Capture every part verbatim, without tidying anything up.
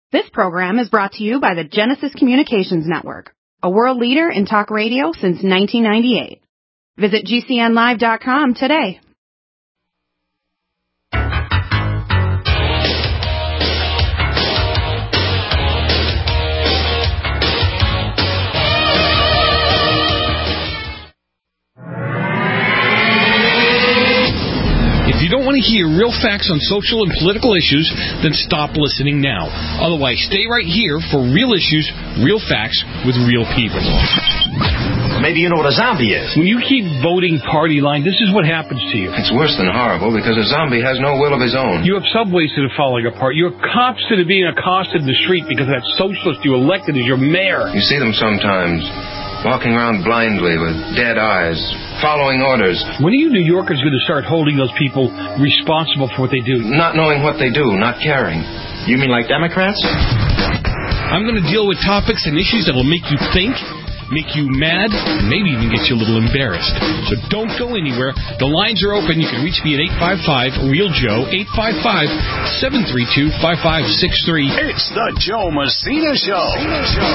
This program is brought to you by the Genesis Communications Network, a world leader in talk radio since nineteen ninety-eight. Visit G C N live dot com today. If you don't want to hear real facts on social and political issues, then stop listening now. Otherwise, stay right here for real issues, real facts, with real people. Maybe you know what a zombie is. When you keep voting party line, this is what happens to you. It's worse than horrible because a zombie has no will of his own. You have subways that are falling apart. You have cops that are being accosted in the street because that socialist you elected as your mayor. You see them sometimes, walking around blindly with dead eyes, following orders. When are you New Yorkers going to start holding those people responsible for what they do? Not knowing what they do, not caring. You mean like Democrats? I'm going to deal with topics and issues that will make you think, make you mad, and maybe even get you a little embarrassed. So don't go anywhere. The lines are open. You can reach me at eight five five, real Joe, eight five five, seven three two, five five six three. It's the Joe Messina Show. Messina Show.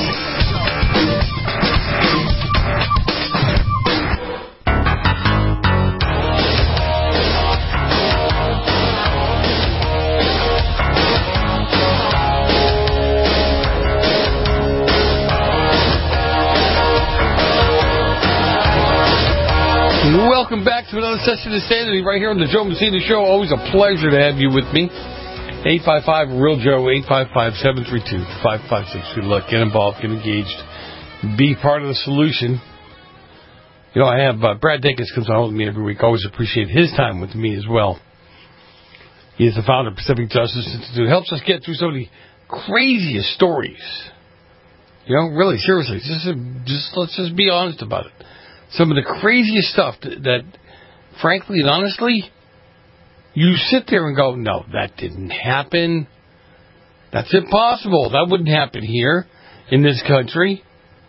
Welcome back to another session of Sanity right here on the Joe Messina Show. Always a pleasure to have you with me. eight five five, real Joe, eight five five, seven three two, five five six three. Look, get involved, get engaged, be part of the solution. You know, I have uh, Brad Dacus comes on with me every week. Always appreciate his time with me as well. He is the founder of Pacific Justice Institute. Helps us get through some of the craziest stories. You know, really, seriously, just, just let's just be honest about it. Some of the craziest stuff that, that, frankly and honestly, you sit there and go, no, that didn't happen. That's impossible. That wouldn't happen here in this country.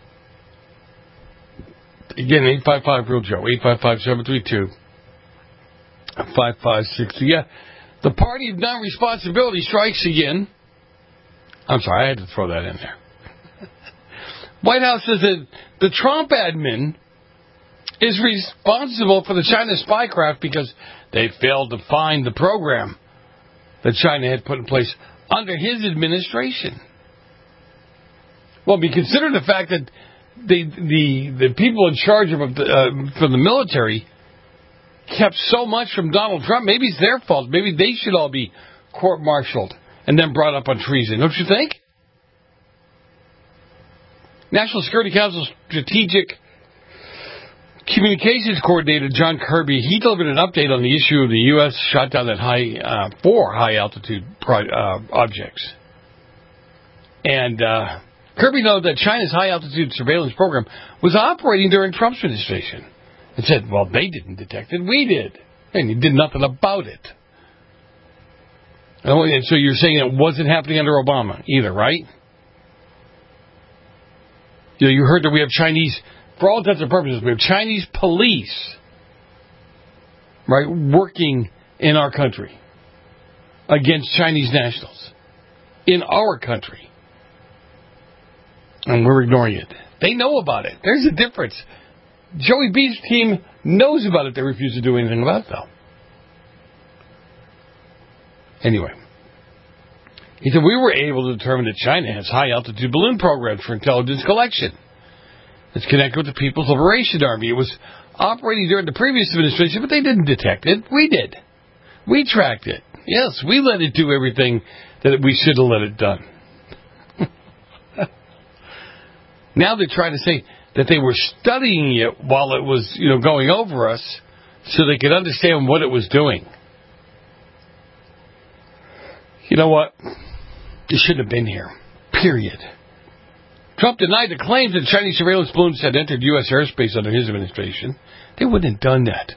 Again, eight five five, real Joe, eight five five, seven three two, five five six three. Yeah, the party of non-responsibility strikes again. I'm sorry, I had to throw that in there. White House says that the Trump admin is responsible for the China spycraft because they failed to find the program that China had put in place under his administration. Well, be considered the fact that the the, the people in charge of the, uh, from the military kept so much from Donald Trump. Maybe it's their fault. Maybe they should all be court-martialed and then brought up on treason. Don't you think? National Security Council Strategic Communications Coordinator John Kirby, he delivered an update on the issue of the U S shot down that high, uh, four high-altitude pro- uh, objects. And uh, Kirby noted that China's high-altitude surveillance program was operating during Trump's administration. And said, well, they didn't detect it, we did. And he did nothing about it. And so you're saying it wasn't happening under Obama either, right? You know, you heard that we have Chinese... For all intents and purposes, we have Chinese police, right, working in our country against Chinese nationals in our country. And we're ignoring it. They know about it. There's a difference. Joey B's team knows about it. They refuse to do anything about it, though. Anyway. He said, we were able to determine that China has high-altitude balloon programs for intelligence collection. It's connected with the People's Liberation Army. It was operating during the previous administration, but they didn't detect it. We did. We tracked it. Yes, we let it do everything that we should have let it done. Now they're trying to say that they were studying it while it was, you know, going over us so they could understand what it was doing. You know what? It shouldn't have been here. Period. Trump denied the claims that Chinese surveillance balloons had entered U S airspace under his administration. They wouldn't have done that.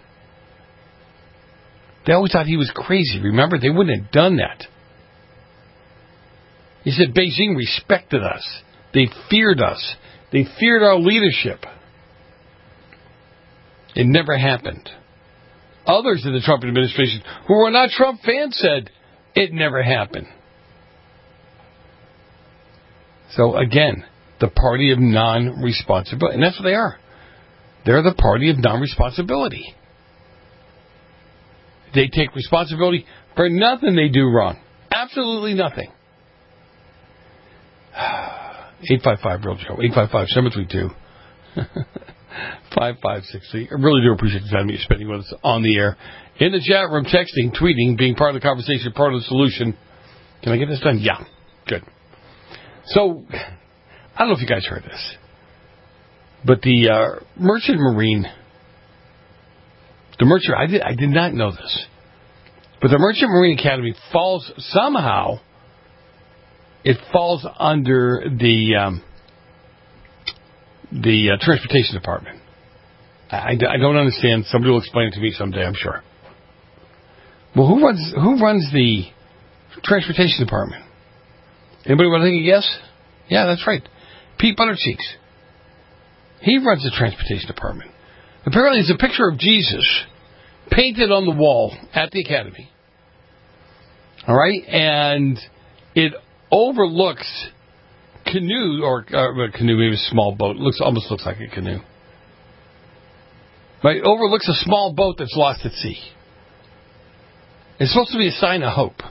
They always thought he was crazy. Remember, they wouldn't have done that. He said Beijing respected us. They feared us. They feared our leadership. It never happened. Others in the Trump administration who were not Trump fans said it never happened. So, again, the party of non-responsibility. And that's what they are. They're the party of non-responsibility. They take responsibility for nothing they do wrong. Absolutely nothing. eight five five, Real Joe. eight five five, seven three two, five five six three. I really do appreciate the time you're spending with us on the air. In the chat room, texting, tweeting, being part of the conversation, part of the solution. Can I get this done? Yeah. Good. So, I don't know if you guys heard this, but the uh, Merchant Marine, the Merchant, I did, I did not know this, but the Merchant Marine Academy falls, somehow, it falls under the um, the uh, Transportation Department. I, I don't understand. Somebody will explain it to me someday, I'm sure. Well, who runs who runs the Transportation Department? Anybody want to take a guess? Yeah, that's right. Pete Buttigieg. He runs the Transportation Department. Apparently, it's a picture of Jesus painted on the wall at the Academy. All right? And it overlooks canoe, or uh, canoe, maybe a small boat. It looks, almost looks like a canoe. But it overlooks a small boat that's lost at sea. It's supposed to be a sign of hope.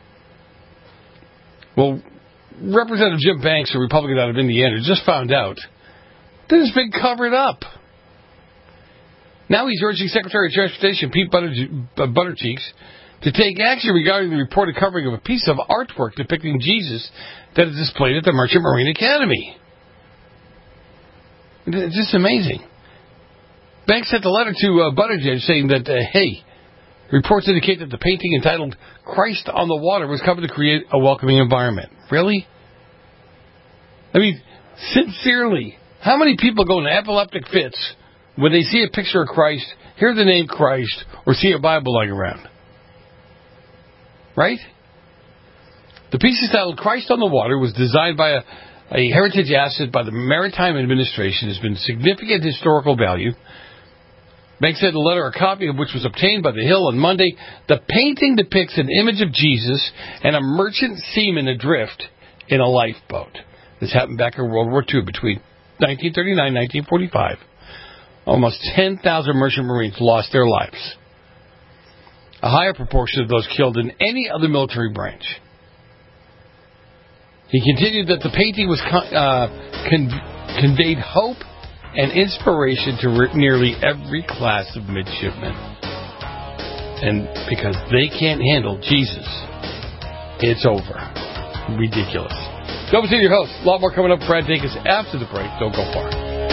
Well, Representative Jim Banks, a Republican out of Indiana, just found out that it's been covered up. Now he's urging Secretary of Transportation Pete Buttigieg to take action regarding the reported covering of a piece of artwork depicting Jesus that is displayed at the Merchant Marine Academy. It's just amazing. Banks sent a letter to uh, Buttigieg saying that, uh, hey, reports indicate that the painting entitled Christ on the Water was covered to create a welcoming environment. Really? I mean, sincerely, how many people go into epileptic fits when they see a picture of Christ, hear the name Christ, or see a Bible lying around? Right? The piece entitled Christ on the Water was designed by a, a heritage asset by the Maritime Administration. Has been significant historical value. Banks sent a letter, a copy of which was obtained by The Hill on Monday. The painting depicts an image of Jesus and a merchant seaman adrift in a lifeboat. This happened back in World War Two between nineteen thirty-nine and nineteen forty-five. Almost ten thousand merchant marines lost their lives. A higher proportion of those killed in any other military branch. He continued that the painting was con- uh, con- conveyed hope and inspiration to re- nearly every class of midshipmen. And because they can't handle Jesus, it's over. Ridiculous. Double Senior host. A lot more coming up. Brad Dacus after the break. Don't go far.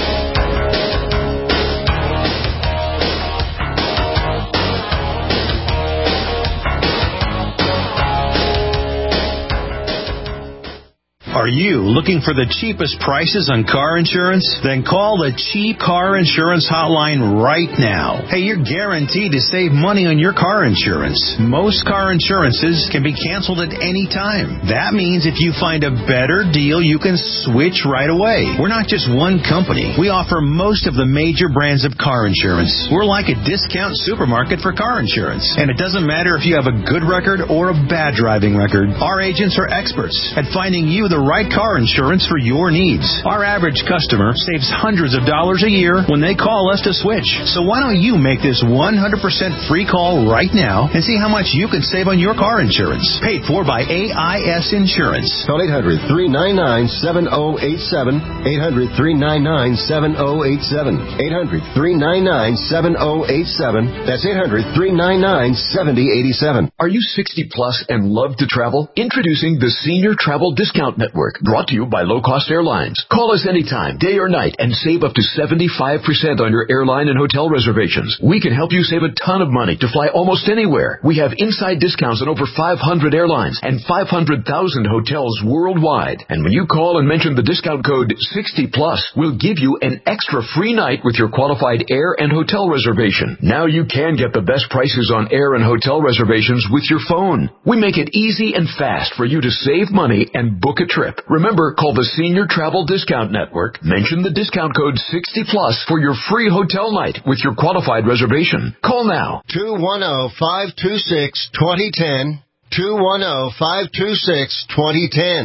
Are you looking for the cheapest prices on car insurance? Then call the Cheap Car Insurance Hotline right now. Hey, you're guaranteed to save money on your car insurance. Most car insurances can be canceled at any time. That means if you find a better deal, you can switch right away. We're not just one company. We offer most of the major brands of car insurance. We're like a discount supermarket for car insurance. And it doesn't matter if you have a good record or a bad driving record. Our agents are experts at finding you the right car insurance for your needs. Our average customer saves hundreds of dollars a year when they call us to switch. So why don't you make this one hundred percent free call right now and see how much you can save on your car insurance. Paid for by A I S Insurance. Call eight hundred, three nine nine, seven oh eight seven. eight hundred, three nine nine, seven oh eight seven. eight hundred, three nine nine, seven oh eight seven. That's eight hundred, three nine nine, seven oh eight seven. Are you sixty plus and love to travel? Introducing the Senior Travel Discount Network. Brought to you by Low Cost Airlines. Call us anytime, day or night, and save up to seventy-five percent on your airline and hotel reservations. We can help you save a ton of money to fly almost anywhere. We have inside discounts on over five hundred airlines and five hundred thousand hotels worldwide. And when you call and mention the discount code sixty plus, we'll give you an extra free night with your qualified air and hotel reservation. Now you can get the best prices on air and hotel reservations with your phone. We make it easy and fast for you to save money and book a trip. Remember, call the Senior Travel Discount Network. Mention the discount code sixty plus for your free hotel night with your qualified reservation. Call now. two one zero, five two six, two zero one zero. two one zero, five two six, two zero one zero.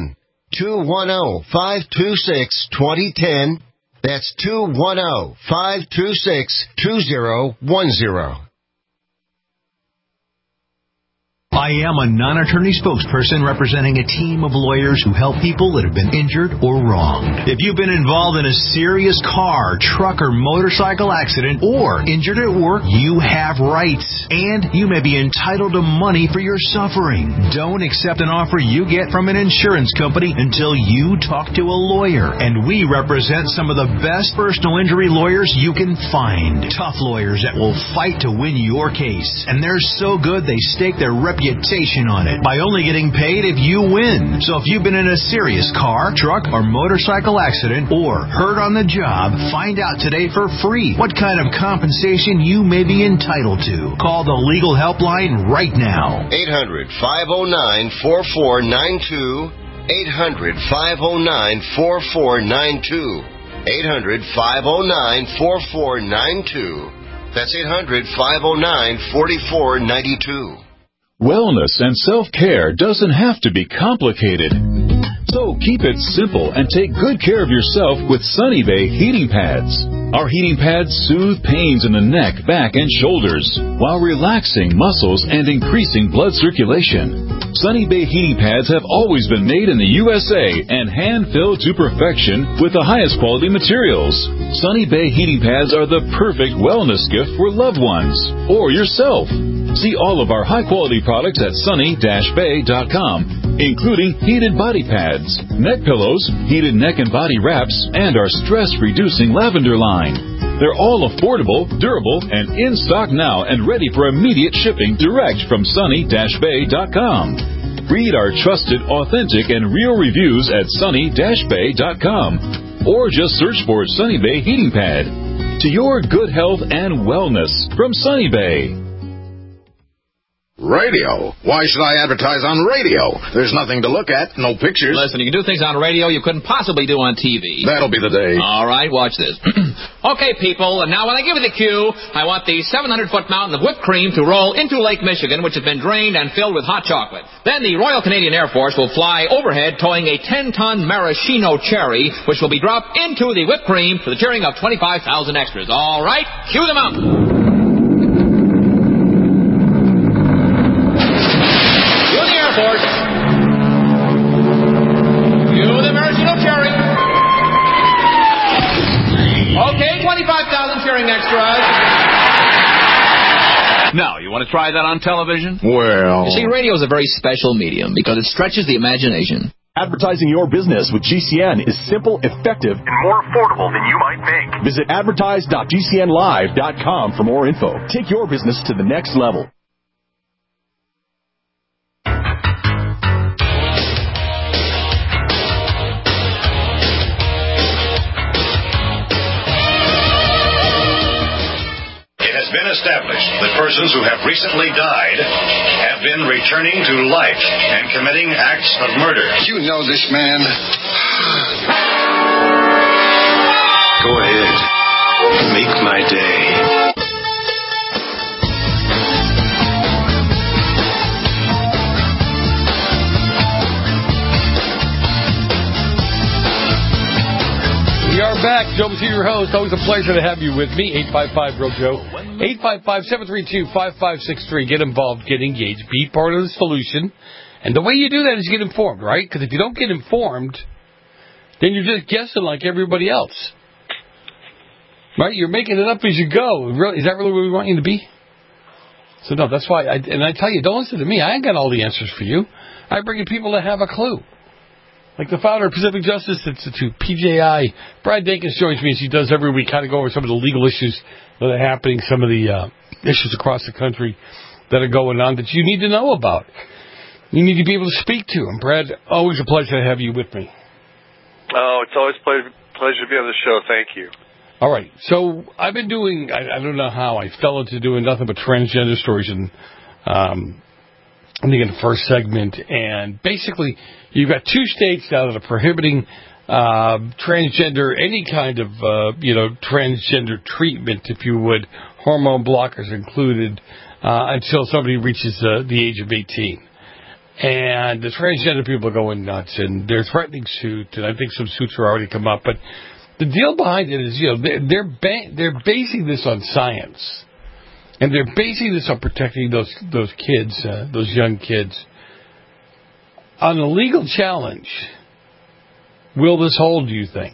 two one zero, five two six, two zero one zero. That's two one zero, five two six, two zero one zero. I am a non-attorney spokesperson representing a team of lawyers who help people that have been injured or wronged. If you've been involved in a serious car, truck, or motorcycle accident or injured at work, you have rights, and you may be entitled to money for your suffering. Don't accept an offer you get from an insurance company until you talk to a lawyer, and we represent some of the best personal injury lawyers you can find. Tough lawyers that will fight to win your case, and they're so good they stake their reputation on it by only getting paid if you win. So if you've been in a serious car, truck, or motorcycle accident or hurt on the job, find out today for free what kind of compensation you may be entitled to. Call the legal helpline right now. eight hundred, five oh nine, four four nine two. eight hundred, five oh nine, four four nine two. eight hundred, five oh nine, four four nine two. That's eight hundred, five oh nine, four four nine two. Wellness and self-care doesn't have to be complicated. So keep it simple and take good care of yourself with Sunny Bay heating pads. Our heating pads soothe pains in the neck, back, and shoulders while relaxing muscles and increasing blood circulation. Sunny Bay heating pads have always been made in the U S A and hand-filled to perfection with the highest quality materials. Sunny Bay heating pads are the perfect wellness gift for loved ones or yourself. See all of our high-quality products at sunny dash bay dot com, including heated body pads, neck pillows, heated neck and body wraps, and our stress-reducing lavender line. They're all affordable, durable, and in stock now and ready for immediate shipping direct from sunny dash bay dot com. Read our trusted, authentic, and real reviews at sunny dash bay dot com, or just search for Sunny Bay Heating Pad. To your good health and wellness from Sunny Bay. Radio? Why should I advertise on radio? There's nothing to look at, no pictures. Listen, you can do things on radio you couldn't possibly do on T V. That'll be the day. All right, watch this. Okay, people, and now when I give you the cue, I want the seven hundred foot mountain of whipped cream to roll into Lake Michigan, which has been drained and filled with hot chocolate. Then the Royal Canadian Air Force will fly overhead towing a ten ton maraschino cherry, which will be dropped into the whipped cream to the cheering of twenty-five thousand extras. All right, cue the mountain. Force. You the maraschino cherry. Okay, twenty-five thousand cheering extras. Now, you want to try that on television? Well... You see, radio is a very special medium because it stretches the imagination. Advertising your business with G C N is simple, effective, and more affordable than you might think. Visit advertise dot g c n live dot com for more info. Take your business to the next level. Established that persons who have recently died have been returning to life and committing acts of murder. You know this man. Go ahead. Make my day. We are back. Joe Messina, your host. Always a pleasure to have you with me. eight five five, real Joe. eight five five, seven three two, five five six three. Get involved. Get engaged. Be part of the solution. And the way you do that is get informed, right? Because if you don't get informed, then you're just guessing like everybody else. Right? You're making it up as you go. Really, is that really where we want you to be? So, no, that's why. I, and I tell you, don't listen to me. I ain't got all the answers for you. I bring in people that have a clue. Like the founder of Pacific Justice Institute, P J I, Brad Dankins joins me as he does every week, kind of go over some of the legal issues that are happening, some of the uh, issues across the country that are going on that you need to know about. You need to be able to speak to them. Brad, always a pleasure to have you with me. Oh, it's always a pleasure, pleasure to be on the show. Thank you. All right. So I've been doing, I, I don't know how, I fell into doing nothing but transgender stories and um I think in the first segment, and basically you've got two states now that are prohibiting uh, transgender, any kind of, uh, you know, transgender treatment, if you would, hormone blockers included, uh, until somebody reaches uh, the age of eighteen. And the transgender people are going nuts, and they're threatening suit, and I think some suits are already come up. But the deal behind it is, you know, they're they're, ba- they're basing this on science, and they're basing this on protecting those those kids, uh, those young kids. On a legal challenge, will this hold, do you think?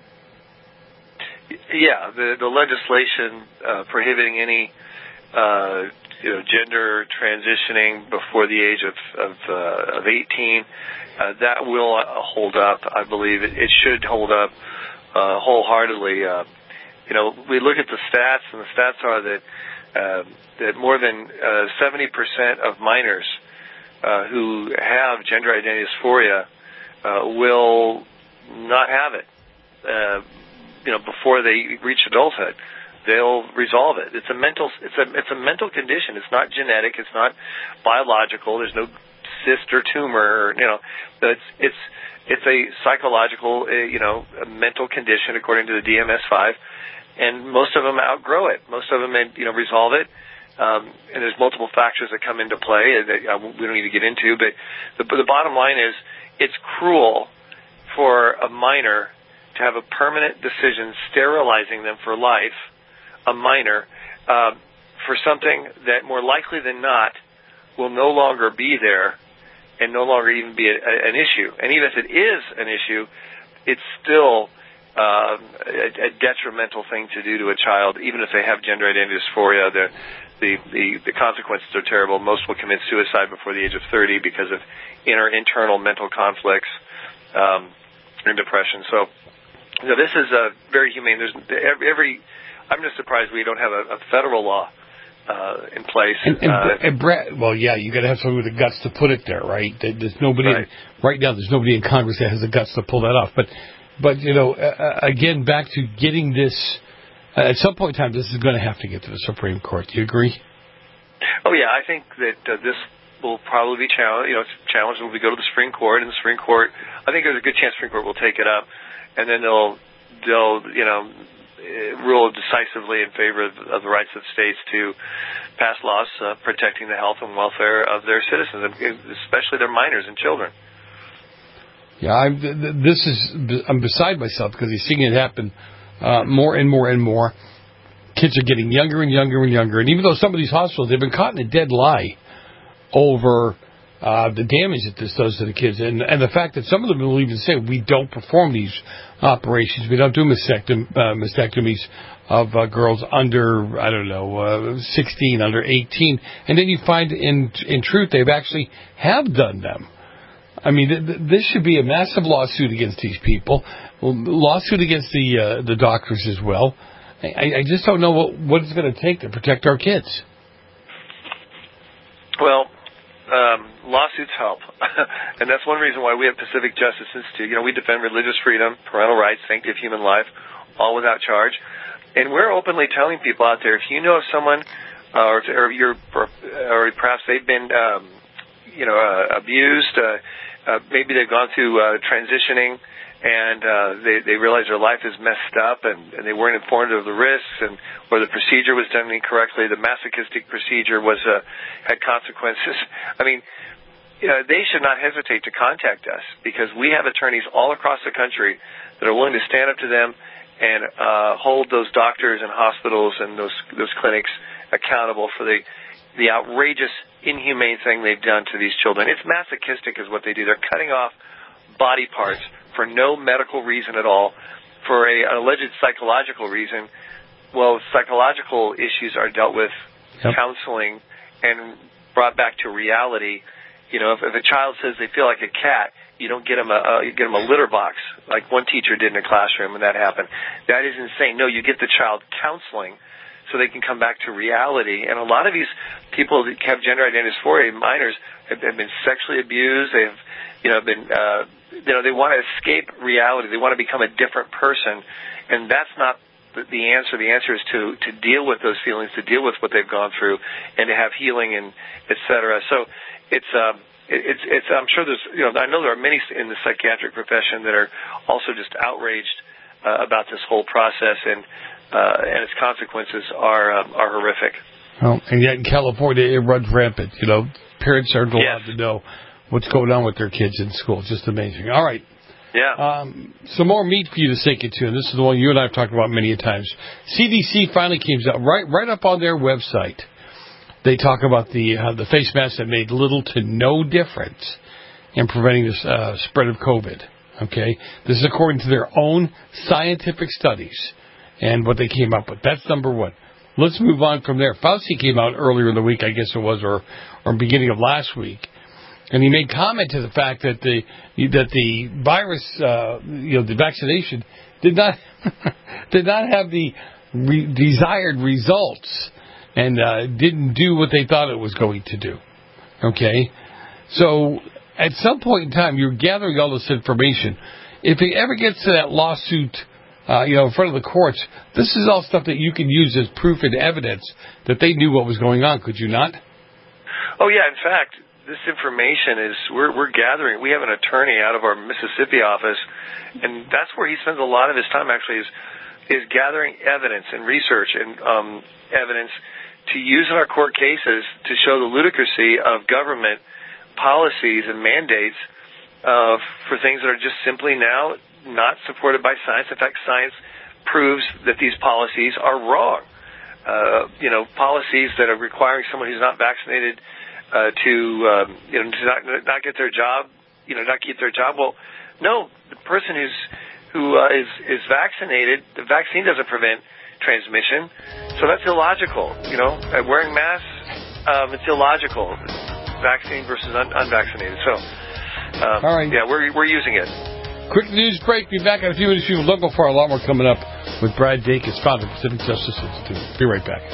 Yeah, the the legislation uh, prohibiting any uh, you know gender transitioning before the age of of, uh, of eighteen, uh, that will hold up. I believe it, it should hold up uh, wholeheartedly. Uh, you know, we look at the stats, and the stats are that uh, that more than uh, seventy percent of minors uh, who have gender identity dysphoria uh, will not have it. Uh, you know, before they reach adulthood, they'll resolve it. It's a mental, it's a, it's a mental condition. It's not genetic. It's not biological. There's no cyst or tumor. Or, you know, it's it's it's a psychological, uh, you know, a mental condition according to the D M S five, and most of them outgrow it. Most of them, you know, resolve it. Um, and there's multiple factors that come into play that uh, we don't need to get into. But the, the bottom line is, it's cruel for a minor to have a permanent decision sterilizing them for life, a minor, uh, for something that more likely than not will no longer be there and no longer even be a, a, an issue. And even if it is an issue, it's still uh, a, a detrimental thing to do to a child, even if they have gender identity dysphoria. The, the, the, the consequences are terrible. Most will commit suicide before the age of thirty because of inner internal mental conflicts um, and depression. So, you know, this is uh, very humane. There's every. I'm just surprised we don't have a, a federal law uh, in place. And, and, uh, and Brad, well, yeah, you got to have someone with the guts to put it there, right? There's nobody right. In, right now. There's nobody in Congress that has the guts to pull that off. But, but you know, uh, again, back to getting this. Uh, at some point in time, this is going to have to get to the Supreme Court. Do you agree? Oh yeah, I think that uh, this will probably be challenged. You know, it's challenged when we go to the Supreme Court, and the Supreme Court. I think there's a good chance the Supreme Court will take it up. And then they'll, they'll, you know, rule decisively in favor of, of the rights of states to pass laws uh, protecting the health and welfare of their citizens, especially their minors and children. Yeah, I'm, this is, I'm beside myself because you're seeing it happen uh, more and more and more. Kids are getting younger and younger and younger. And even though some of these hospitals, they've been caught in a dead lie over Uh, the damage that this does to the kids, and and the fact that some of them will even say we don't perform these operations, we don't do mastectom- uh, mastectomies of uh, girls under I don't know uh, sixteen, under eighteen, and then you find in in truth they've actually have done them. I mean, th- th- this should be a massive lawsuit against these people, lawsuit against the uh, the doctors as well. I, I just don't know what what it's going to take to protect our kids. Well. Um, lawsuits help, and that's one reason why we have Pacific Justice Institute. You know, we defend religious freedom, parental rights, sanctity of human life, all without charge. And we're openly telling people out there, if you know of someone, uh, or, or you're, or perhaps they've been, um, you know, uh, abused, uh, uh, maybe they've gone through uh, transitioning, and uh, they, they realize their life is messed up, and, and they weren't informed of the risks, and or the procedure was done incorrectly, the masochistic procedure was uh, had consequences. I mean, you know, they should not hesitate to contact us, because we have attorneys all across the country that are willing to stand up to them and uh, hold those doctors and hospitals and those those clinics accountable for the the outrageous, inhumane thing they've done to these children. It's masochistic is what they do. They're cutting off body parts for no medical reason at all, for a, an alleged psychological reason. Well, psychological issues are dealt with yep. counseling and brought back to reality. You know, if, if a child says they feel like a cat, you don't get them a, uh, you get them a litter box, like one teacher did in a classroom, and that happened. That is insane. No, you get the child counseling so they can come back to reality. And a lot of these people that have gender identity dysphoria, minors, have, have been sexually abused. They've, you know, been, uh, you know, they want to escape reality. They want to become a different person, and that's not the, the answer. The answer is to to deal with those feelings, to deal with what they've gone through, and to have healing and et cetera. So it's um, it, it's it's. I'm sure there's, you know, I know there are many in the psychiatric profession that are also just outraged uh, about this whole process, and uh, and its consequences are um, are horrific. Well, and yet in California it runs rampant. You know, parents aren't allowed yes. to know what's going on with their kids in school. Just amazing. All right. Yeah. Um, some more meat for you to sink into, and this is the one you and I have talked about many a times. C D C finally came out right right up on their website. They talk about the uh, the face masks that made little to no difference in preventing the uh, spread of COVID. Okay, this is according to their own scientific studies and what they came up with. That's number one. Let's move on from there. Fauci came out earlier in the week, I guess it was, or or beginning of last week. And he made comment to the fact that the that the virus, uh, you know, the vaccination did not did not have the re- desired results, and uh, didn't do what they thought it was going to do. Okay, so at some point in time, you're gathering all this information. If it ever gets to that lawsuit, uh, you know, in front of the courts, this is all stuff that you can use as proof and evidence that they knew what was going on. Could you not? Oh yeah, in fact. This information is, we're, we're gathering. We have an attorney out of our Mississippi office, and that's where he spends a lot of his time actually is, is gathering evidence and research and um, evidence to use in our court cases to show the ludicrousy of government policies and mandates uh, for things that are just simply now not supported by science. In fact, science proves that these policies are wrong. Uh, you know, policies that are requiring someone who's not vaccinated Uh, to um, you know to not not get their job, you know, not keep their job. Well, no, the person who's who uh, is is vaccinated, the vaccine doesn't prevent transmission, so that's illogical. You know, uh, wearing masks, um, it's illogical. Vaccine versus un- unvaccinated. So, um, all right, yeah, we're we're using it. Quick news break. Be back in a few minutes. You local for a lot more coming up with Brad Dacus, founder of Pacific Justice Institute. Be right back.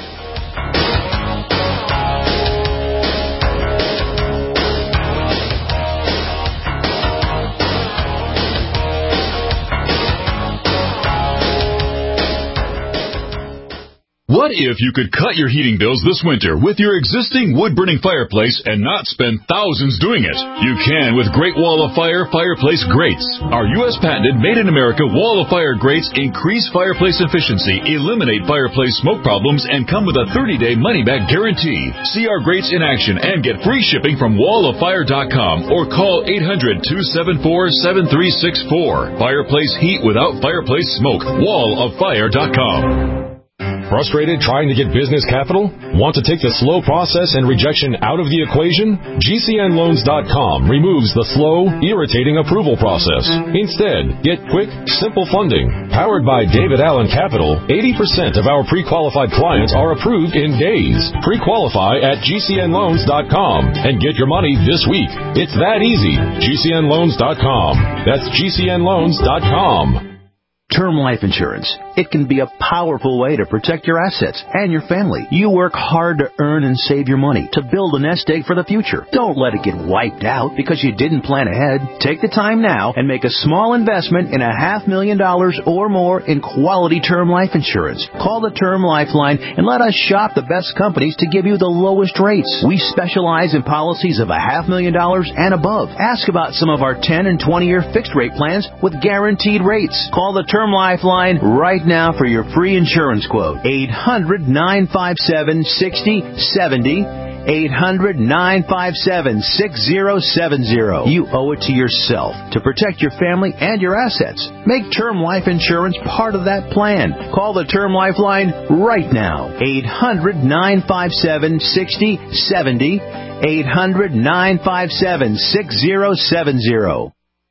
What if you could cut your heating bills this winter with your existing wood-burning fireplace and not spend thousands doing it? You can with Great Wall of Fire Fireplace Grates. Our U S patented made-in-America Wall of Fire grates increase fireplace efficiency, eliminate fireplace smoke problems, and come with a thirty-day money-back guarantee. See our grates in action and get free shipping from wall of fire dot com or call eight hundred, two seven four, seven three six four. Fireplace heat without fireplace smoke. wall of fire dot com. Frustrated trying to get business capital? Want to take the slow process and rejection out of the equation? G C N loans dot com removes the slow, irritating approval process. Instead, get quick, simple funding. Powered by David Allen Capital, eighty percent of our pre-qualified clients are approved in days. Pre-qualify at G C N loans dot com and get your money this week. It's that easy. G C N loans dot com. That's G C N loans dot com. Term life insurance. It can be a powerful way to protect your assets and your family. You work hard to earn and save your money to build a nest egg for the future. Don't let it get wiped out because you didn't plan ahead. Take the time now and make a small investment in a half million dollars or more in quality term life insurance. Call the Term Lifeline and let us shop the best companies to give you the lowest rates. We specialize in policies of a half million dollars and above. Ask about some of our ten and twenty year fixed rate plans with guaranteed rates. Call the Term Lifeline right now for your free insurance quote. eight hundred, nine five seven, six zero seven zero. eight hundred, nine five seven, six zero seven zero. You owe it to yourself to protect your family and your assets. Make term life insurance part of that plan. Call the Term Lifeline right now. eight hundred, nine five seven, six zero seven zero. eight hundred, nine five seven, six zero seven zero.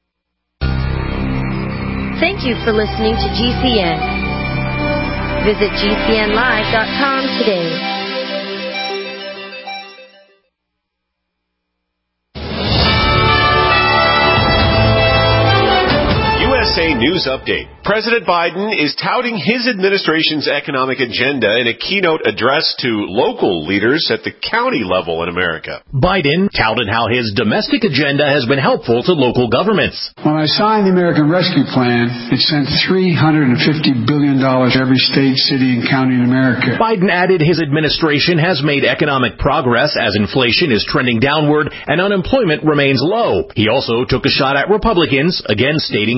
Thank you for listening to G C N. Visit G C N live dot com today. U S A News Update. President Biden is touting his administration's economic agenda in a keynote address to local leaders at the county level in America. Biden touted how his domestic agenda has been helpful to local governments. When I signed the American Rescue Plan, it sent three hundred fifty billion dollars to every state, city, and county in America. Biden added his administration has made economic progress as inflation is trending downward and unemployment remains low. He also took a shot at Republicans, again stating they want to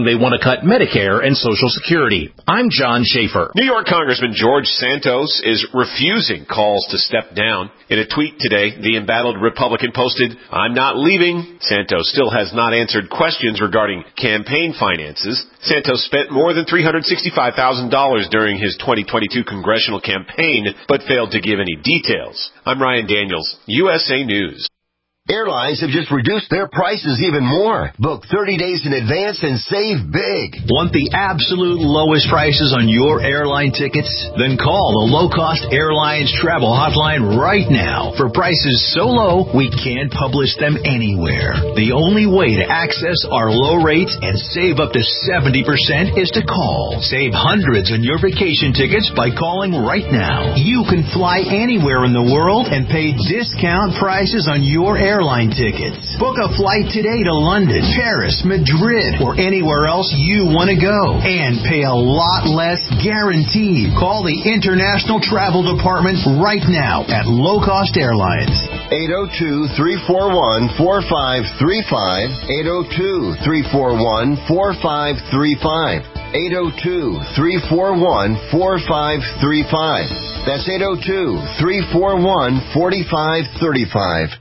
cut Medicare and Social Security. I'm John Schaefer. New York Congressman George Santos is refusing calls to step down. In a tweet today, the embattled Republican posted, "I'm not leaving." Santos still has not answered questions regarding campaign finances. Santos spent more than three hundred sixty-five thousand dollars during his twenty twenty-two congressional campaign, but failed to give any details. I'm Ryan Daniels, U S A News. Airlines have just reduced their prices even more. Book thirty days in advance and save big. Want the absolute lowest prices on your airline tickets? Then call the Low Cost Airlines Travel Hotline right now. For prices so low, we can't publish them anywhere. The only way to access our low rates and save up to seventy percent is to call. Save hundreds on your vacation tickets by calling right now. You can fly anywhere in the world and pay discount prices on your airline airline tickets. Book a flight today to London, Paris, Madrid, or anywhere else you want to go. And pay a lot less guaranteed. Call the International Travel Department right now at Low Cost Airlines. eight oh two, three four one, four five three five. eight oh two, three four one, four five three five. eight oh two, three four one, four five three five. That's eight oh two, three four one, four five three five.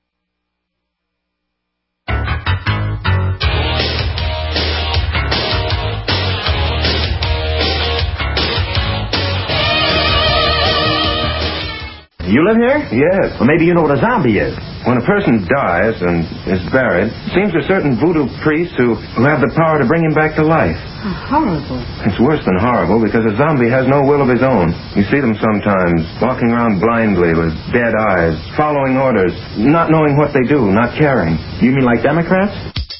You live here? Yes. Well, maybe you know what a zombie is. When a person dies and is buried, it seems to certain voodoo priests who, who have the power to bring him back to life. How horrible. It's worse than horrible because a zombie has no will of his own. You see them sometimes walking around blindly with dead eyes, following orders, not knowing what they do, not caring. You mean like Democrats?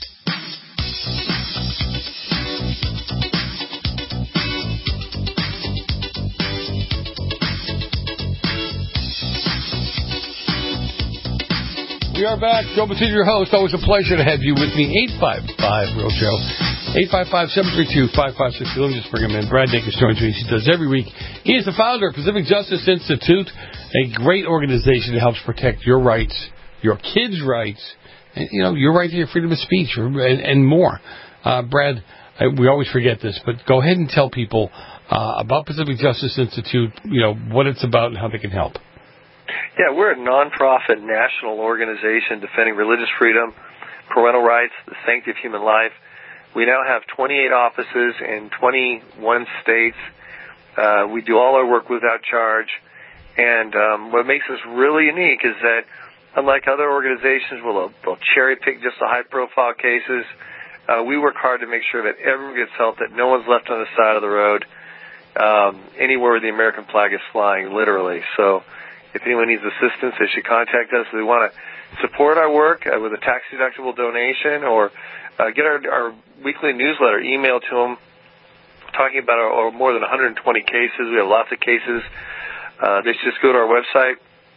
We are back. Joe Messina, your host. Always a pleasure to have you with me. eight five five, Real Joe. eight five five, seven three two, five five six two. Let me just bring him in. Brad Dacus joins me. He does every week. He is the founder of Pacific Justice Institute, a great organization that helps protect your rights, your kids' rights, and, you know, your right to your freedom of speech and, and more. Uh, Brad, I, we always forget this, but go ahead and tell people uh, about Pacific Justice Institute, you know, what it's about and how they can help. Yeah, we're a nonprofit national organization defending religious freedom, parental rights, the sanctity of human life. We now have twenty-eight offices in twenty-one states. Uh, we do all our work without charge. And um, what makes us really unique is that, unlike other organizations, we'll, they'll cherry-pick just the high-profile cases. Uh, we work hard to make sure that everyone gets help, that no one's left on the side of the road, um, anywhere where the American flag is flying, literally. So if anyone needs assistance, they should contact us. If they want to support our work uh, with a tax-deductible donation or uh, get our, our weekly newsletter emailed to them talking about our, our more than one hundred twenty cases. We have lots of cases. Uh, they should just go to our website,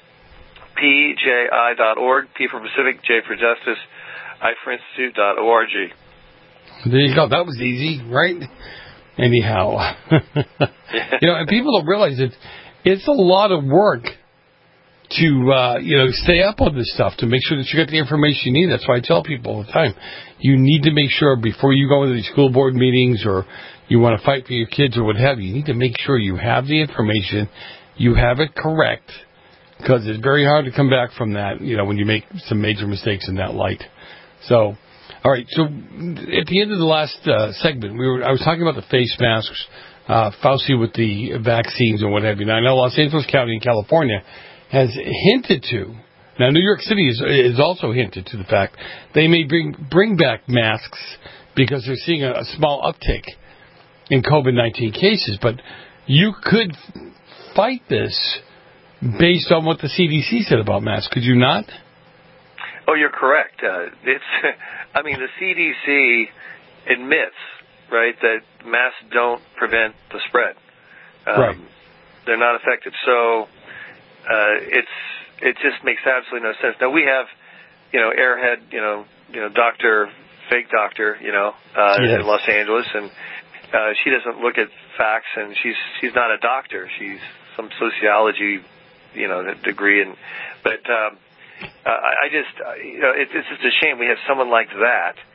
P J I dot org, P for Pacific, J for Justice, I for Institute dot org. There you go. That was easy, right? Anyhow. You know, and people don't realize it. It's a lot of work to, uh, you know, stay up on this stuff, to make sure that you get the information you need. That's why I tell people all the time, you need to make sure before you go into these school board meetings or you want to fight for your kids or what have you, you need to make sure you have the information, you have it correct, because it's very hard to come back from that, you know, when you make some major mistakes in that light. So, all right, so at the end of the last uh, segment, we were I was talking about the face masks, uh, Fauci with the vaccines and what have you. Now, I know Los Angeles County in California has hinted to, now New York City is, is also hinted to the fact they may bring bring back masks because they're seeing a, a small uptick in COVID nineteen cases. But you could fight this based on what the C D C said about masks, could you not? Oh, you're correct. Uh, it's, I mean, the C D C admits, right, that masks don't prevent the spread. Um, right. They're not effective. So uh, it's it just makes absolutely no sense. Now we have, you know, airhead, you know, you know, doctor, fake doctor, you know, uh, yes. in Los Angeles, and uh, she doesn't look at facts, and she's she's not a doctor. She's some sociology, you know, degree, and but. Um, Uh, I just, uh, you know, it, it's just a shame we have someone like that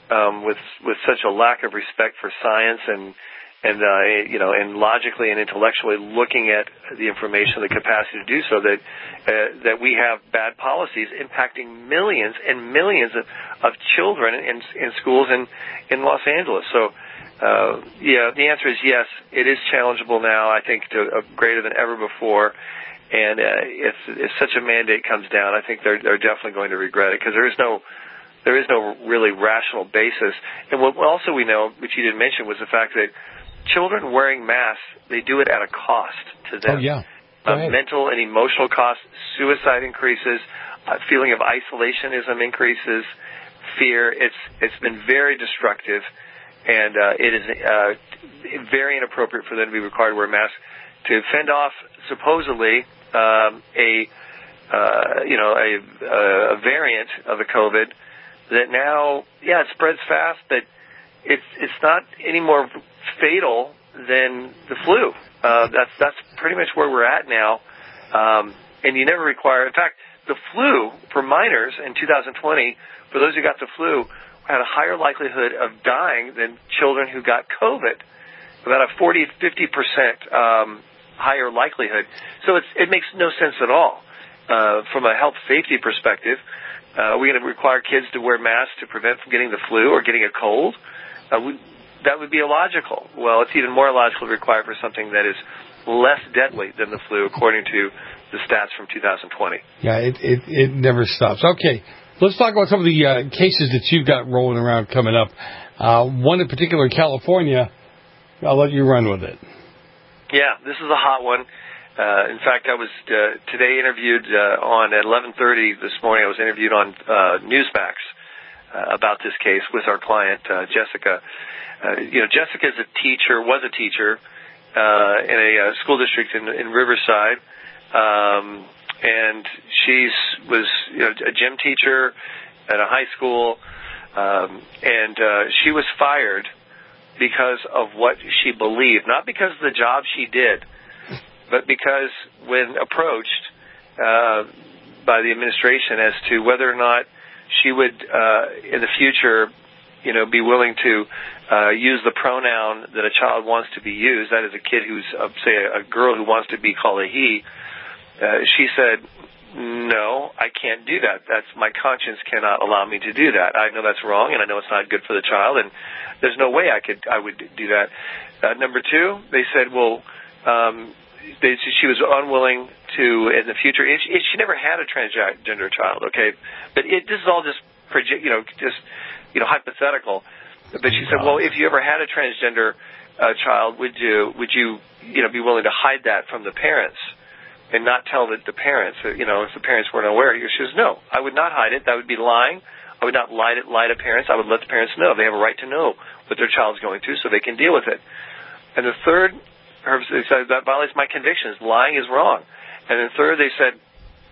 um, with with such a lack of respect for science and and uh, you know and logically and intellectually looking at the information, the capacity to do so, that uh, that we have bad policies impacting millions and millions of, of children in in schools in in Los Angeles. So. Uh, yeah, the answer is yes. It is challengeable now, I think, to uh, greater than ever before. And uh, if, if such a mandate comes down, I think they're, they're definitely going to regret it, because there is no there is no really rational basis. And what also we know, which you didn't mention, was the fact that children wearing masks, they do it at a cost to them. Oh, yeah. Uh, mental and emotional costs, suicide increases, uh, feeling of isolationism increases, fear. It's it's been very destructive. And uh, it is uh, very inappropriate for them to be required to wear masks to fend off supposedly um, a uh, you know a, a variant of the COVID that now yeah it spreads fast, but it's it's not any more fatal than the flu. Uh, that's that's pretty much where we're at now. Um, and you never require. In fact, the flu for minors in two thousand twenty, for those who got the flu, had a higher likelihood of dying than children who got COVID, about a forty, fifty percent um, higher likelihood. So it's, it makes no sense at all uh, from a health safety perspective. Uh, are we going to require kids to wear masks to prevent from getting the flu or getting a cold? Uh, we, that would be illogical. Well, it's even more illogical to require for something that is less deadly than the flu, according to the stats from two thousand twenty. Yeah, it, it, it never stops. Okay. Let's talk about some of the uh, cases that you've got rolling around coming up. Uh, one in particular in California. I'll let you run with it. Yeah, this is a hot one. Uh, in fact, I was uh, today interviewed uh, on at eleven thirty this morning. I was interviewed on uh, Newsmax uh, about this case with our client uh, Jessica. Uh, you know, Jessica is a teacher, was a teacher uh, in a uh, school district in, in Riverside. Um, And she's was you know, a gym teacher at a high school, um, and uh, she was fired because of what she believed, not because of the job she did, but because when approached uh, by the administration as to whether or not she would, uh, in the future, you know, be willing to uh, use the pronoun that a child wants to be used, that is a kid who's, uh, say, a, a girl who wants to be called a he. Uh, she said, no, I can't do that. That's my conscience cannot allow me to do that. I know that's wrong, and I know it's not good for the child, and there's no way I could I would do that. Uh, number two, they said, well, um, they, she was unwilling to in the future. It, it, she never had a transgender child, okay, but it, this is all just you know just you know hypothetical. But she said, well, if you ever had a transgender uh, child, would you would you you know be willing to hide that from the parents? And not tell the, the parents, you know, if the parents weren't aware. She says, no, I would not hide it. That would be lying. I would not lie to, lie to parents. I would let the parents know. They have a right to know what their child's going through so they can deal with it. And the third, her, they said, that violates my convictions. Lying is wrong. And then third, they said,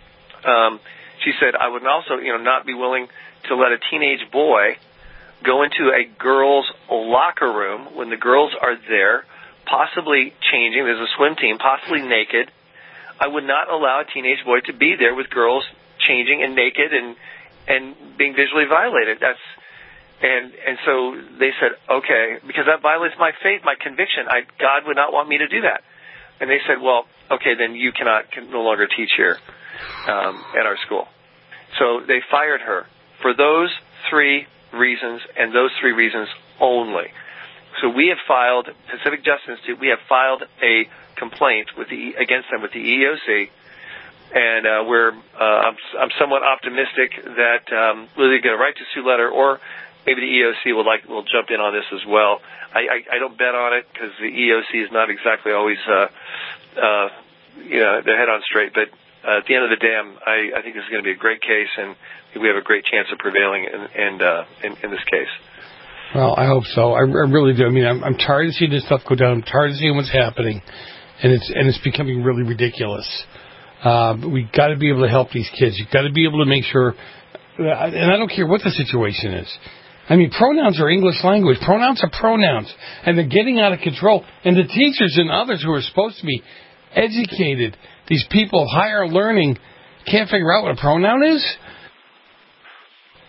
um, she said, I would also, you know, not be willing to let a teenage boy go into a girl's locker room when the girls are there, possibly changing. There's a swim team, possibly naked. I would not allow a teenage boy to be there with girls changing and naked and and being visually violated. That's and and so they said, okay, because that violates my faith, my conviction. I, God would not want me to do that. And they said, well, okay, then you cannot can no longer teach here um, at our school. So they fired her for those three reasons and those three reasons only. So we have filed, Pacific Justice Institute, we have filed a complaint with the against them with the E E O C, and uh, we're uh, I'm, I'm somewhat optimistic that um, we'll either get a right to sue letter or maybe the E E O C will like will jump in on this as well. I, I, I don't bet on it because the E E O C is not exactly always uh, uh, you know their head on straight. But uh, at the end of the day, I'm, I, I think this is going to be a great case, and we have a great chance of prevailing in in, uh, in, in this case. Well, I hope so. I, I really do. I mean, I'm, I'm tired of seeing this stuff go down. I'm tired of seeing what's happening. And it's and it's becoming really ridiculous. Uh, we got to be able to help these kids. You've got to be able to make sure, that, and I don't care what the situation is. I mean, pronouns are English language. Pronouns are pronouns, and they're getting out of control. And the teachers and others who are supposed to be educated, these people of higher learning, can't figure out what a pronoun is.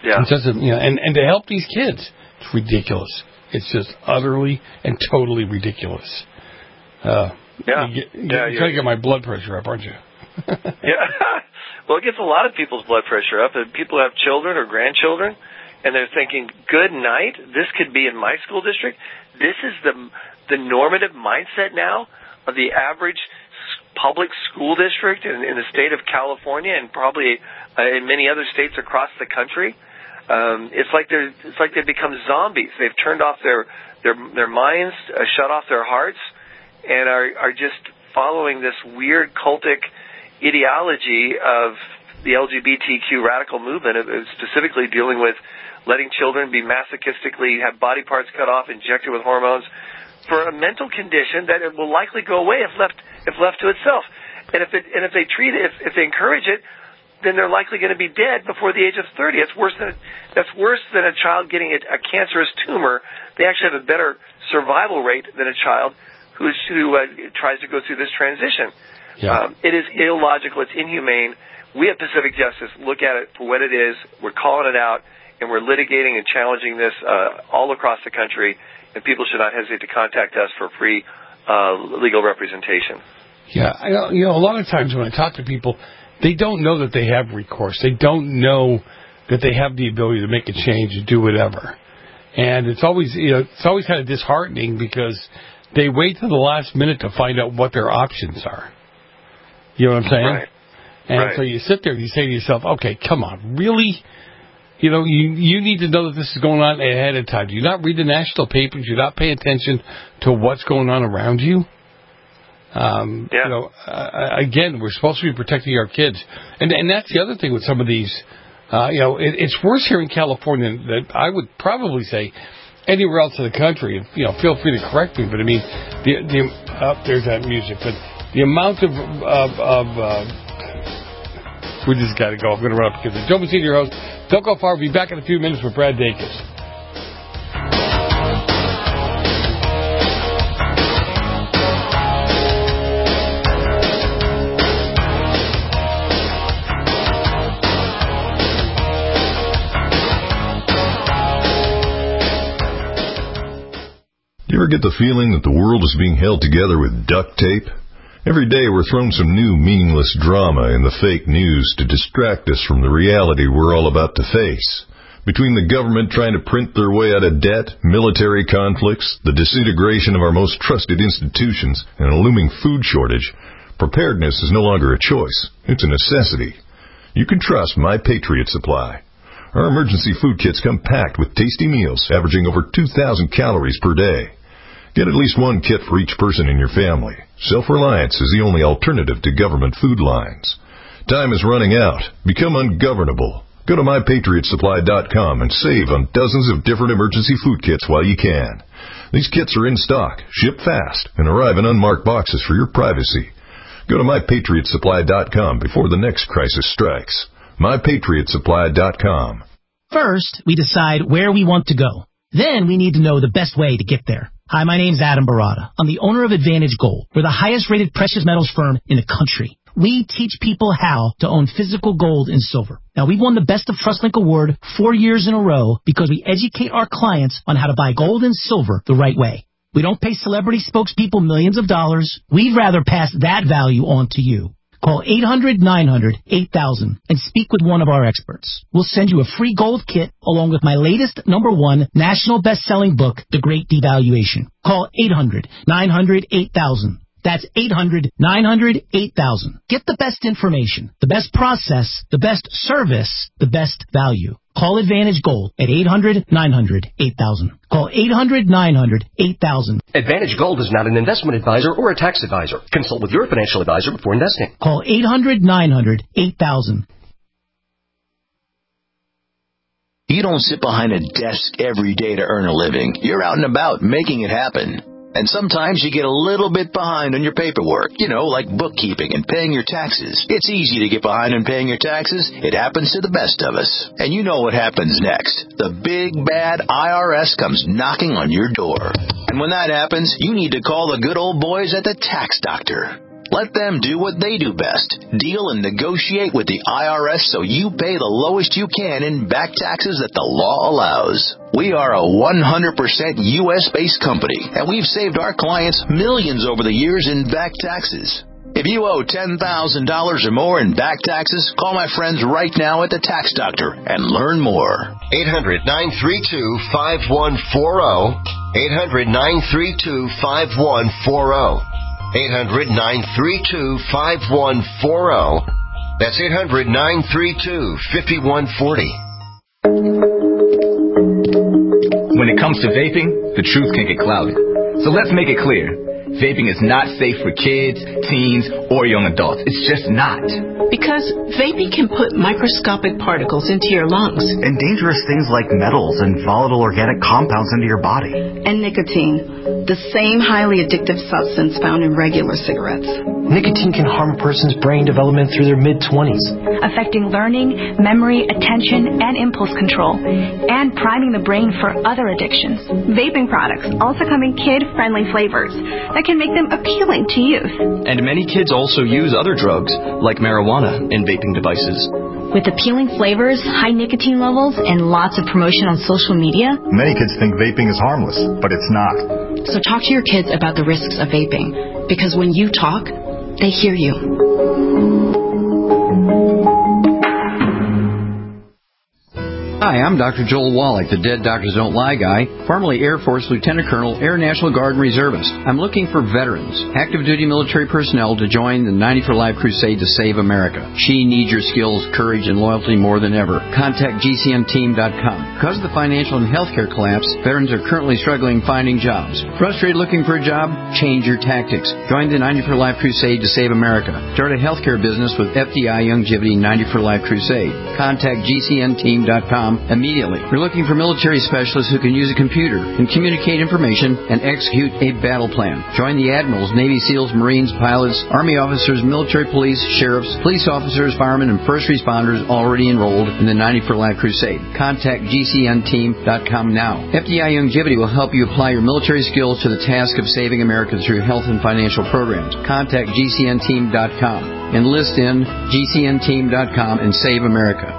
Yeah. It doesn't, you know, and, and to help these kids, it's ridiculous. It's just utterly and totally ridiculous. Uh, yeah. You, you, yeah, you're trying to get my blood pressure up, aren't you? yeah. Well, it gets a lot of people's blood pressure up. And people have children or grandchildren, and they're thinking, good night, this could be in my school district. This is the the normative mindset now of the average public school district in, in the state of California and probably uh, in many other states across the country. Um, it's like they're it's like they've become zombies. They've turned off their their their minds, uh, shut off their hearts, and are are just following this weird cultic ideology of the L G B T Q radical movement, of, of specifically dealing with letting children be masochistically have body parts cut off, injected with hormones, for a mental condition that it will likely go away if left if left to itself. And if it and if they treat it, if, if they encourage it, then they're likely going to be dead before the age of thirty. It's worse than that's worse than a child getting a, a cancerous tumor. They actually have a better survival rate than a child who's, who uh, tries to go through this transition. Yeah. Um, it is illogical. It's inhumane. We at Pacific Justice look at it for what it is. We're calling it out, and we're litigating and challenging this uh, all across the country. And people should not hesitate to contact us for free uh, legal representation. Yeah, I know, you know, a lot of times when I talk to people, they don't know that they have recourse. They don't know that they have the ability to make a change and do whatever. And it's always, you know, it's always kind of disheartening because they wait till the last minute to find out what their options are. You know what I'm saying? Right. And right. so you sit there and you say to yourself, okay, come on, really? You know, you you need to know that this is going on ahead of time. Do you not read the national papers? Do you not pay attention to what's going on around you? Um, yeah. You know, uh, again, we're supposed to be protecting our kids. And and that's the other thing with some of these. Uh, you know, it, it's worse here in California than I would probably say anywhere else in the country. You know, feel free to correct me, but I mean, the the uh, there's that music, but the amount of of, of uh, we just got to go. I'm going to run up because the Joe Messina, your host. Don't go far. We'll be back in a few minutes with Brad Dacus. Do you ever get the feeling that the world is being held together with duct tape? Every day we're thrown some new meaningless drama in the fake news to distract us from the reality we're all about to face. Between the government trying to print their way out of debt, military conflicts, the disintegration of our most trusted institutions, and a looming food shortage, preparedness is no longer a choice. It's a necessity. You can trust My Patriot Supply. Our emergency food kits come packed with tasty meals averaging over two thousand calories per day. Get at least one kit for each person in your family. Self-reliance is the only alternative to government food lines. Time is running out. Become ungovernable. Go to my patriot supply dot com and save on dozens of different emergency food kits while you can. These kits are in stock, ship fast, and arrive in unmarked boxes for your privacy. Go to my patriot supply dot com before the next crisis strikes. my patriot supply dot com. First, we decide where we want to go. Then we need to know the best way to get there. Hi, my name's Adam Barada. I'm the owner of Advantage Gold. We're the highest-rated precious metals firm in the country. We teach people how to own physical gold and silver. Now, we've won the Best of TrustLink Award four years in a row because we educate our clients on how to buy gold and silver the right way. We don't pay celebrity spokespeople millions of dollars. We'd rather pass that value on to you. Call eight hundred nine hundred eight thousand and speak with one of our experts. We'll send you a free gold kit along with my latest number one national best-selling book, The Great Devaluation. Call eight hundred nine hundred eight thousand. That's eight hundred nine hundred eight thousand. Get the best information, the best process, the best service, the best value. Call Advantage Gold at eight hundred nine hundred eight thousand. Call eight hundred nine hundred eight thousand. Advantage Gold is not an investment advisor or a tax advisor. Consult with your financial advisor before investing. Call eight hundred nine hundred eight thousand. You don't sit behind a desk every day to earn a living. You're out and about making it happen. And sometimes you get a little bit behind on your paperwork, you know, like bookkeeping and paying your taxes. It's easy to get behind on paying your taxes. It happens to the best of us. And you know what happens next. The big, bad I R S comes knocking on your door. And when that happens, you need to call the good old boys at the Tax Doctor. Let them do what they do best. Deal and negotiate with the I R S so you pay the lowest you can in back taxes that the law allows. We are a one hundred percent U S-based company, and we've saved our clients millions over the years in back taxes. If you owe ten thousand dollars or more in back taxes, call my friends right now at the Tax Doctor and learn more. eight hundred, nine three two, five one four zero. eight hundred, nine three two, five one four zero. eight hundred, nine three two, five one four zero. That's eight hundred, nine three two, five one four zero. When it comes to vaping, the truth can get clouded. So let's make it clear. Vaping is not safe for kids, teens, or young adults. It's just not. Because vaping can put microscopic particles into your lungs. And dangerous things like metals and volatile organic compounds into your body. And nicotine, the same highly addictive substance found in regular cigarettes. Nicotine can harm a person's brain development through their mid-twenties. Affecting learning, memory, attention, and impulse control. And priming the brain for other addictions. Vaping products also come in kid-friendly flavors that can make them appealing to youth. And many kids also use other drugs, like marijuana, in vaping devices. With appealing flavors, high nicotine levels, and lots of promotion on social media, many kids think vaping is harmless, but it's not. So talk to your kids about the risks of vaping, because when you talk, they hear you. Hi, I'm Doctor Joel Wallach, the Dead Doctors Don't Lie guy, formerly Air Force Lieutenant Colonel, Air National Guard and Reservist. I'm looking for veterans, active duty military personnel to join the ninety for Life crusade to save America. She needs your skills, courage, and loyalty more than ever. Contact G C N team dot com. Because of the financial and healthcare collapse, veterans are currently struggling finding jobs. Frustrated looking for a job? Change your tactics. Join the ninety for Life crusade to save America. Start a healthcare business with F D I Youngevity ninety for Life crusade. Contact G C N team dot com immediately. We're looking for military specialists who can use a computer and communicate information and execute a battle plan. Join the admirals, Navy SEALs, Marines, pilots, Army officers, military police, sheriffs, police officers, firemen, and first responders already enrolled in the ninety for Life crusade. Contact G C N team dot com now. F D I Youngevity will help you apply your military skills to the task of saving America through health and financial programs. Contact G C N team dot com. Enlist in G C N team dot com and save America.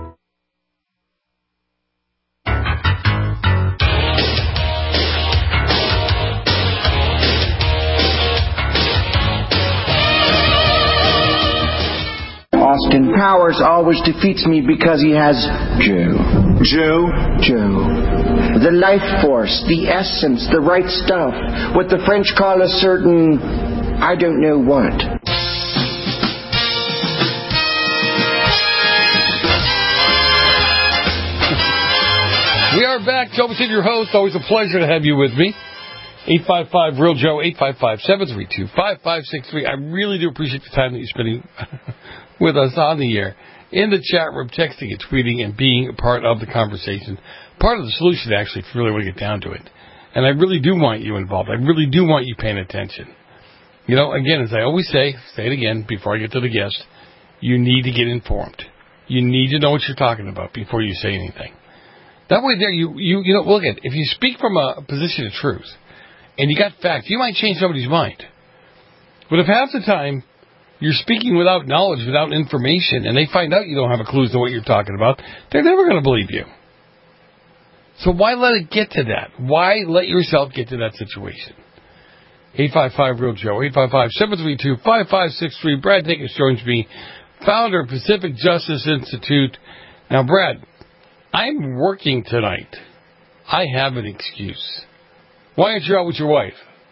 Austin Powers always defeats me because he has Joe. Joe? Joe. The life force, the essence, the right stuff. What the French call a certain, I don't know what. We are back. Joe Messina, your host. Always a pleasure to have you with me. eight five five, real Joe, eight five five, seven three two, five five six three. I really do appreciate the time that you're spending with us on the air, in the chat room, texting and tweeting, and being a part of the conversation. Part of the solution, actually, if you really want to get down to it. And I really do want you involved. I really do want you paying attention. You know, again, as I always say, say it again before I get to the guest, you need to get informed. You need to know what you're talking about before you say anything. That way there, you, you, you know, look at, if you speak from a position of truth, and you got facts, you might change somebody's mind. But if half the time you're speaking without knowledge, without information, and they find out you don't have a clue as to what you're talking about, they're never going to believe you. So why let it get to that? Why let yourself get to that situation? eight five five, real Joe, eight five five, seven three two, five five six three. Brad Dacus joins me, founder of Pacific Justice Institute. Now, Brad, I'm working tonight. I have an excuse. Why aren't you out with your wife?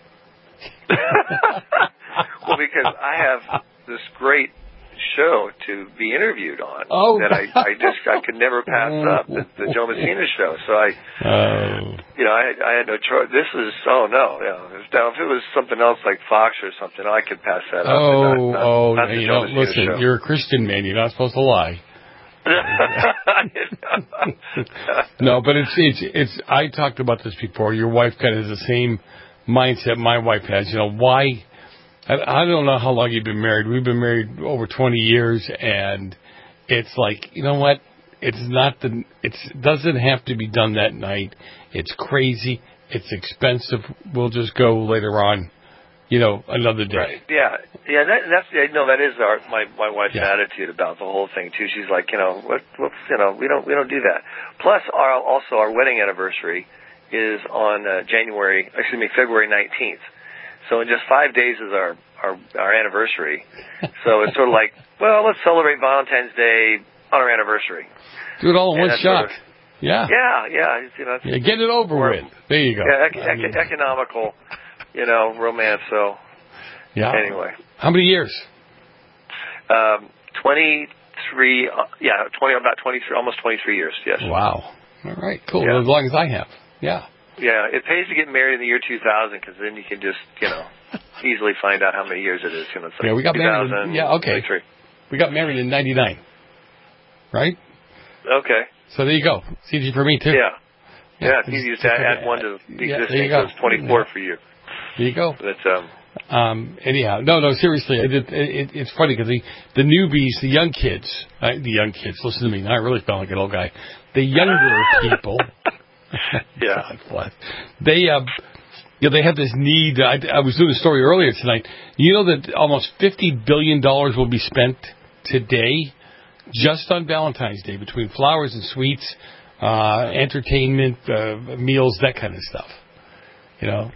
Well, because I have this great show to be interviewed on oh. that I, I just I could never pass up, the, the Joe Messina show. So I, oh. you know, I, I had no choice. This was oh no, yeah. Now if it was something else like Fox or something, I could pass that up. Oh, not, not, oh, not the you Joe know, Messina listen, show. You're a Christian man. You're not supposed to lie. No, but it's it's it's. I talked about this before. Your wife kind of has the same mindset my wife has. You know why? I, I don't know how long you've been married. We've been married over twenty years, and it's like, you know what? It's not the. It doesn't have to be done that night. It's crazy. It's expensive. We'll just go later on. you know, another day. Right. Yeah, yeah. That, that's yeah, no, that is our my my wife's Yeah. attitude about the whole thing too. She's like, you know, what, what, you know, we don't we don't do that. Plus, our also our wedding anniversary is on uh, January, excuse me, February nineteenth. So in just five days is our our our anniversary. So it's sort of like, well, let's celebrate Valentine's Day on our anniversary. Do it all in And one that's shot. sort of- yeah. Yeah, yeah. it's, You know, it's Yeah, get it over more- with. There you go. Yeah, ec- I ec- mean, economical, you know, romance. So yeah. anyway. How many years? Um, twenty-three, uh, yeah, twenty, about twenty-three, almost twenty-three years, yes. Wow. All right, cool. Yeah. As long as I have. Yeah. Yeah, it pays to get married in the year two thousand because then you can just, you know, easily find out how many years it is. You know, it's like Yeah, we got married. In, two thousand, yeah, okay. twenty-three. We got married in ninety-nine. Right? Okay. So there you go. It's easy for me, too. Yeah. Yeah, Yeah, it's easy just- to just add like- one to the yeah, there existing, you so go. it's twenty-four Yeah. for you. There you go. But, um, Um, anyhow, no, no, seriously, it, it, it, it's funny because the, the newbies, the young kids, uh, the young kids, listen to me, now I really sound like an old guy. The younger people, yeah, God bless, they, uh, you know, they have this need. I, I was doing a story earlier tonight. You know that almost fifty billion dollars will be spent today just on Valentine's Day between flowers and sweets, uh, entertainment, uh, meals, that kind of stuff. You know,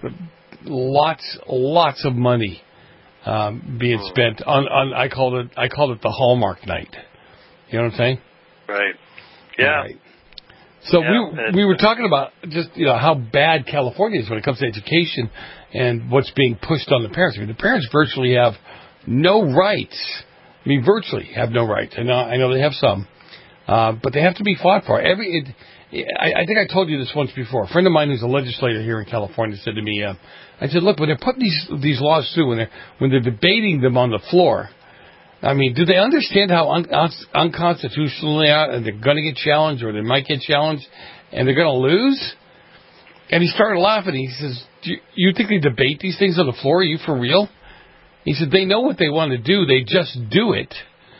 lots, lots of money um, being spent on, on. I called it. I called it the Hallmark night. You know what I'm saying? right. Yeah. Right. So Yeah, we we were talking about just you know how bad California is when it comes to education and what's being pushed on the parents. I mean, the parents virtually have no rights. I mean, virtually have no rights. I know I know they have some, uh, but they have to be fought for. Every it, I, I think I told you this once before. A friend of mine who's a legislator here in California said to me, uh, I said, look, when they're putting these these laws through, when they're when they're debating them on the floor, I mean, do they understand how un- un- unconstitutional they are, and they're going to get challenged, or they might get challenged, and they're going to lose? And he started laughing. He says, do you, you think they debate these things on the floor? Are you for real? He said, they know what they want to do. They just do it.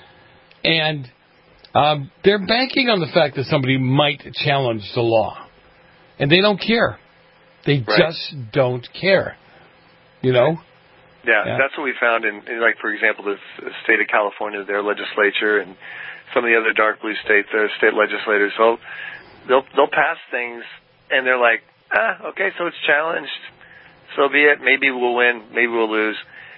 And um, they're banking on the fact that somebody might challenge the law. And they don't care. They Right. just don't care. You know? Yeah, Yeah. that's what we found in, in, like, for example, the s- state of California, their legislature, and some of the other dark blue states, their state legislators. So they'll they'll pass things, and they're like, ah, okay, so it's challenged, so be it. Maybe we'll win, maybe we'll lose.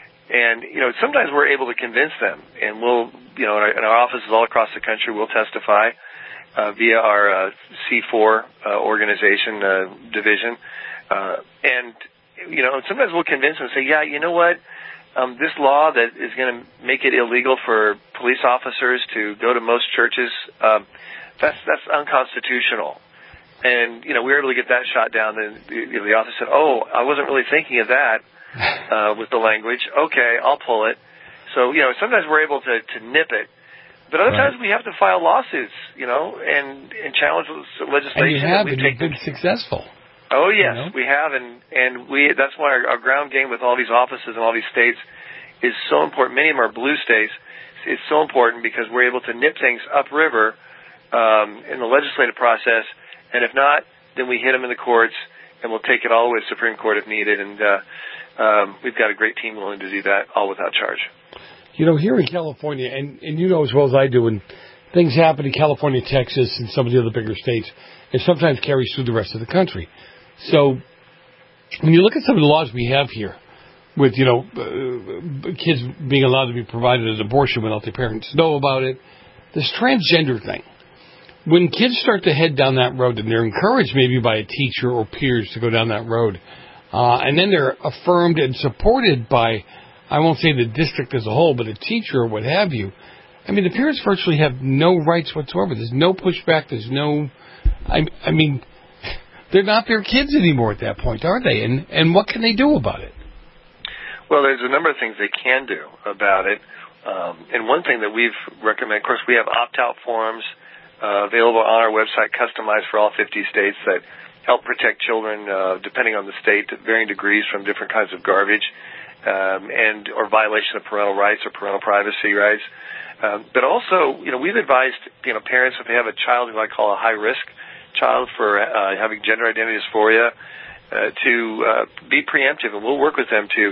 And you know, sometimes we're able to convince them, and we'll, you know, in our, in our offices all across the country, we'll testify uh, via our uh, C four uh, organization uh, division, uh, and. You know, sometimes we'll convince them and say, yeah, you know what, um, this law that is going to make it illegal for police officers to go to most churches, um, that's that's unconstitutional. And, you know, we were able to get that shot down. And the, you know, the officer said, oh, I wasn't really thinking of that uh, with the language. Okay, I'll pull it. So, you know, sometimes we're able to, to nip it. But other Right. times we have to file lawsuits, you know, and, and challenge legislation. And you have, that we've and you've taken. been successful. Oh yes, You know? we have, and and we. That's why our, our ground game with all these offices and all these states is so important. Many of them are blue states. It's so important because we're able to nip things upriver um, in the legislative process, and if not, then we hit them in the courts, and we'll take it all the way to the Supreme Court if needed. And uh, um, we've got a great team willing to do that, all without charge. You know, here in California, and, and you know as well as I do, when things happen in California, Texas, and some of the other bigger states, it sometimes carries through the rest of the country. So when you look at some of the laws we have here, with, you know, uh, kids being allowed to be provided an abortion without their parents know about it, this transgender thing, when kids start to head down that road, and they're encouraged maybe by a teacher or peers to go down that road, uh, and then they're affirmed and supported by, I won't say the district as a whole, but a teacher or what have you, I mean, the parents virtually have no rights whatsoever. There's no pushback. There's no, I, I mean, they're not their kids anymore at that point, are they? And and what can they do about it? Well, there's a number of things they can do about it. Um, and one thing that we've recommended, of course, we have opt-out forms uh, available on our website, customized for all fifty states, that help protect children, uh, depending on the state, to varying degrees from different kinds of garbage um, and or violation of parental rights or parental privacy rights. Um, but also, you know, we've advised, you know, parents if they have a child who I call a high-risk child for uh, having gender identity dysphoria, uh, to uh, be preemptive, and we'll work with them to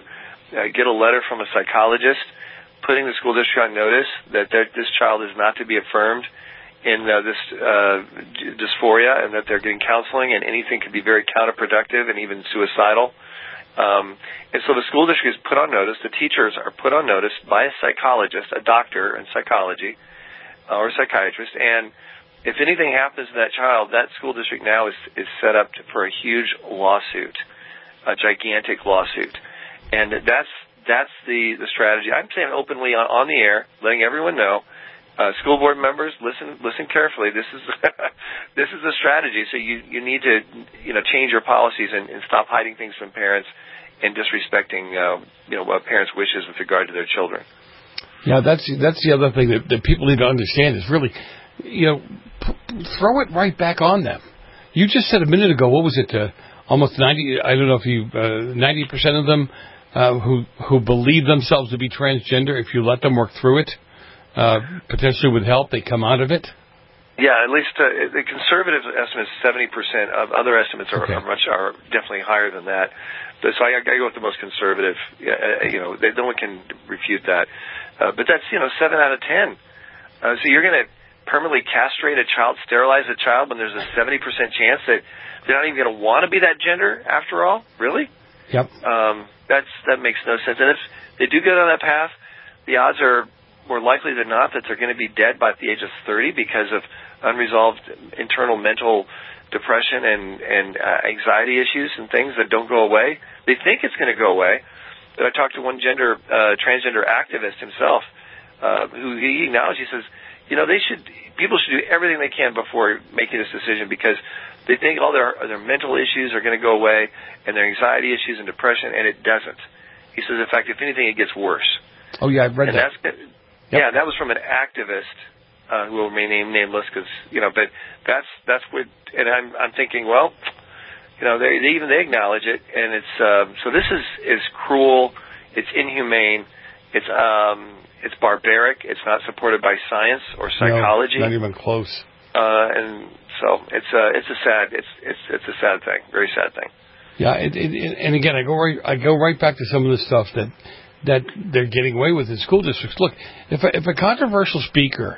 uh, get a letter from a psychologist putting the school district on notice that this child is not to be affirmed in uh, this uh, dysphoria, and that they're getting counseling, and anything could be very counterproductive and even suicidal. Um, and so the school district is put on notice. The teachers are put on notice by a psychologist, a doctor in psychology, uh, or a psychiatrist. And if anything happens to that child, that school district now is, is set up to, for a huge lawsuit, a gigantic lawsuit. And that's that's the, the strategy. I'm saying openly on, on the air, letting everyone know. Uh, school board members, listen listen carefully. This is this is a strategy. So you, you need to you know change your policies and, and stop hiding things from parents and disrespecting uh, you know what parents' wishes with regard to their children. Yeah, that's that's the other thing that, that people need to understand is really, you know, p- throw it right back on them. You just said a minute ago, what was it? Uh, almost ninety. I don't know if you uh, ninety percent of them uh, who who believe themselves to be transgender. If you let them work through it. Uh, potentially with help, they come out of it? Yeah, at least uh, the conservative estimate is seventy percent. Of other estimates are, okay. are much are definitely higher than that. But, so I, I go with the most conservative. Uh, you know, they, no one can refute that. Uh, but that's, you know, seven out of ten. Uh, so you're going to permanently castrate a child, sterilize a child when there's a seventy percent chance that they're not even going to want to be that gender after all? Really? Yep. Um, that's that makes no sense. And if they do go down that path, the odds are more likely than not that they're going to be dead by the age of thirty because of unresolved internal mental depression and, and uh, anxiety issues and things that don't go away. They think it's going to go away. But I talked to one gender uh, transgender activist himself uh, who he acknowledged, he says, you know, they should people should do everything they can before making this decision because they think all their their mental issues are going to go away and their anxiety issues and depression, and it doesn't. He says, in fact, if anything, it gets worse. Oh, yeah, I've read and that. That's, Yep. Yeah, that was from an activist uh, who will remain nameless because you know. But that's that's what, and I'm I'm thinking, well, you know, they, they even they acknowledge it, and it's um, so this is is cruel, it's inhumane, it's um it's barbaric, it's not supported by science or psychology, no, not even close. Uh, and so it's a it's a sad it's it's it's a sad thing, very sad thing. Yeah, it, it, and again, I go right I go right back to some of the stuff that. that they're getting away with in school districts. Look, if a, if a controversial speaker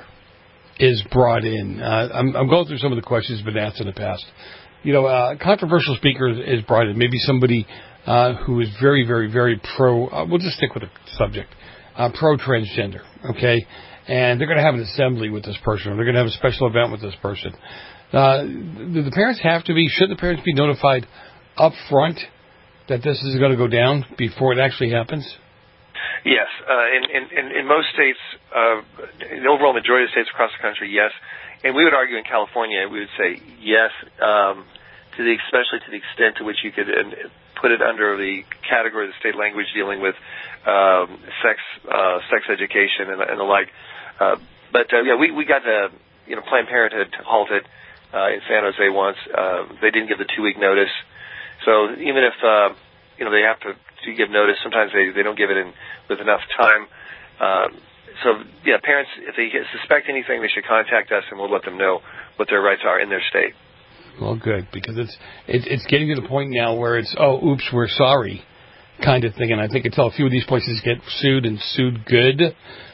is brought in, uh, I'm, I'm going through some of the questions that have been asked in the past. You know, uh, a controversial speaker is, is brought in, maybe somebody uh, who is very, very, very pro, uh, we'll just stick with the subject, uh, pro-transgender, okay? And they're going to have an assembly with this person, or they're going to have a special event with this person. Uh, do the parents have to be, should the parents be notified up front that this is going to go down before it actually happens? Yes, uh, in, in, in most states, uh, in the overall majority of states across the country, yes. And we would argue in California, we would say yes, um, to the especially to the extent to which you could uh, put it under the category of the state language dealing with um, sex uh, sex education and, and the like. Uh, but uh, yeah, we we got the you know Planned Parenthood halted uh, in San Jose once. Uh, they didn't give the two week notice, so even if uh, you know they have to. to give notice. Sometimes they, they don't give it in with enough time. Um, so, yeah, parents, if they suspect anything, they should contact us, and we'll let them know what their rights are in their state. Well, good, because it's it, it's getting to the point now where it's, oh, oops, we're sorry kind of thing. And I think until a few of these places get sued and sued good,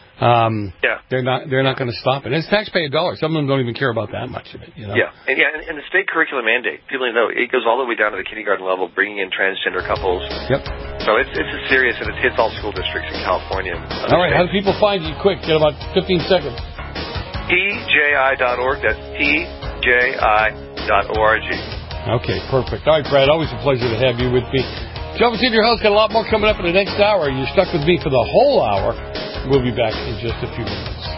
um, yeah. they're not they're not going to stop it. And it's taxpayer dollars. Some of them don't even care about that much of it. You know? Yeah, and yeah, and, and the state curriculum mandate, people know it goes all the way down to the kindergarten level, bringing in transgender couples. Yep. So it's it's a serious, and it hits all school districts in California. All right, how do people find you? Quick, get about fifteen seconds. T J I dot org. That's T J I dot org. Okay, perfect. All right, Brad, always a pleasure to have you with me. Joe Messina, your host, got a lot more coming up in the next hour. You're stuck with me for the whole hour. We'll be back in just a few minutes.